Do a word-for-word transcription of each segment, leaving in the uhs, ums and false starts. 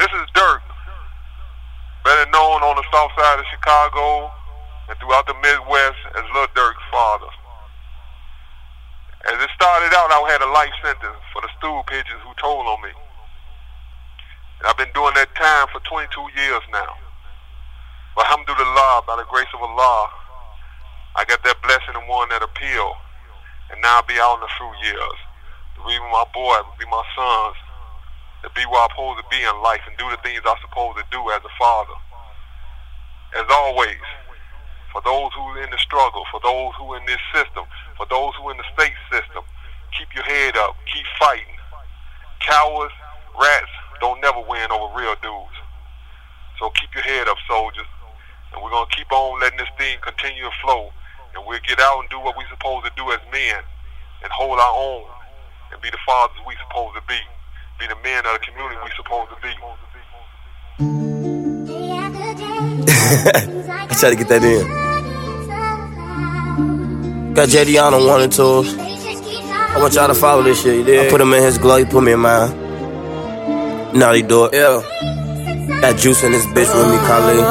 This is Dirk, better known on the south side of Chicago and throughout the Midwest as Lil Durk's father. As it started out, I had a life sentence for the stool pigeons who told on me. And I've been doing that time for twenty-two years now. But alhamdulillah, by the grace of Allah, I got that blessing and won that appeal. And now I'll be out in a few years to be with my boys, to be my sons, to be where I'm supposed to be in life and do the things I'm supposed to do as a father. As always, for those who are in the struggle, for those who are in this system, for those who are in the state system, keep your head up, keep fighting. Cowards, rats, don't never win over real dudes. So keep your head up, soldiers. And we're going to keep on letting this thing continue to flow. And we'll get out and do what we're supposed to do as men and hold our own and be the fathers we're supposed to be. Be the men of the community we're supposed to be. I try to get that in. Got J D on one and two. I want y'all to follow this shit, you dig? I put him in his glove, he put me in mine. Now he do it, yeah. Got juice in this bitch with me, Khalid.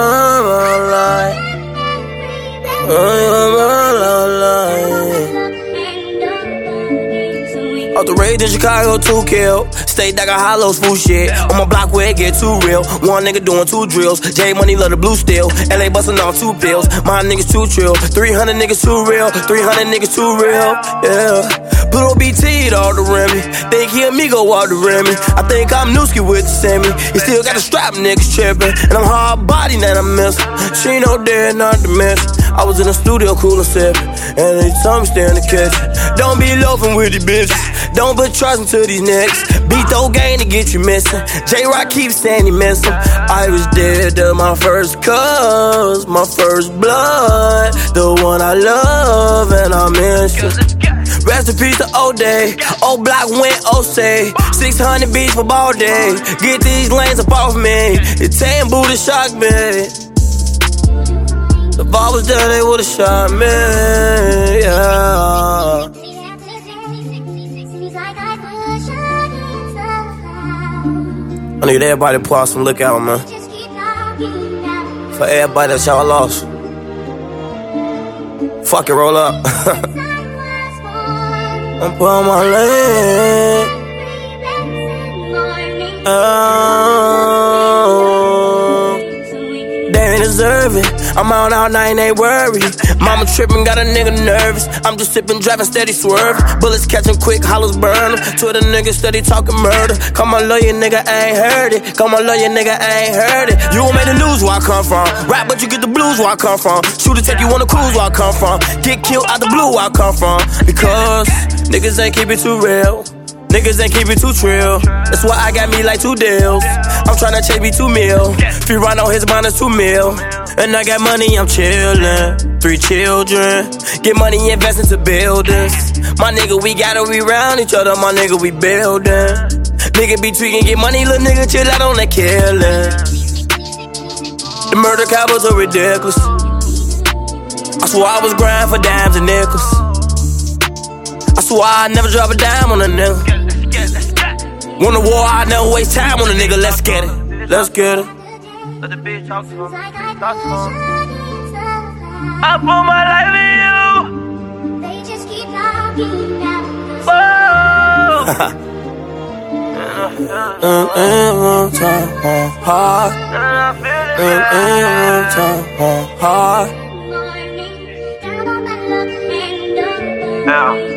Off the rage in Chicago, two kill. State that got hollows, fool shit. On my block where it get too real. One nigga doing two drills. J Money love the blue steel. L A bustin' off two pills. My niggas too trill. three hundred niggas too real. three hundred niggas too real. Yeah. Put on B T to all the Remy. Think he and me go all the Remy. I think I'm Newski with the semi. He still got the strap, niggas trippin'. And I'm hard body that I miss. She ain't no dead, not to miss. I was in the studio coolin' sippin'. And they told me stay in the kitchen. Don't be loafing with these bitches. Don't put trust into these niggas. Beat those game to get you missing. J-Rock keeps saying he miss him. I was dead to my first cuz, my first blood, the one I love and I miss you. Rest in peace to O-Day. O-Block went O-Say. six hundred beats for ball day. Get these lanes up off me. It's ten Buddha shock me. If I was there, they would've shot me, yeah. I need everybody to pour out some liquor out, man. For everybody that y'all lost. Fuck it, roll up. I'm pulling my leg. Oh, they ain't deserve it. I'm out all night, ain't worried. Mama trippin', got a nigga nervous. I'm just sippin', driving steady swerve. Bullets catchin' quick, hollows burn 'em. Twitter niggas steady talking murder. Call my lawyer, nigga, I ain't heard it. Call my lawyer, nigga, I ain't heard it. You gon' make the news where I come from. Rap, but you get the blues where I come from. Shoot a take you on the cruise where I come from. Get killed out the blue where I come from. Because niggas ain't keep it too real. Niggas ain't keep it too trill. That's why I got me like two deals. I'm tryna chase me two mil. Free run on his mind is two mil. And I got money, I'm chillin'. Three children. Get money, invest into buildings. My nigga, we gotta be round each other. My nigga, we building. Nigga be tweaking, get money, little nigga, chill out on that killin'. The murder cowboys are ridiculous. I swore I was grinding for dimes and nickels. I swore I never drop a dime on a nigga. Want a war, I never waste time on a nigga. Let's get it, let's get it. Let the bitch talk to him. Talk to him. I put my life in you. They just keep talking now. And and one time on hard. And and one time on hard. Yeah.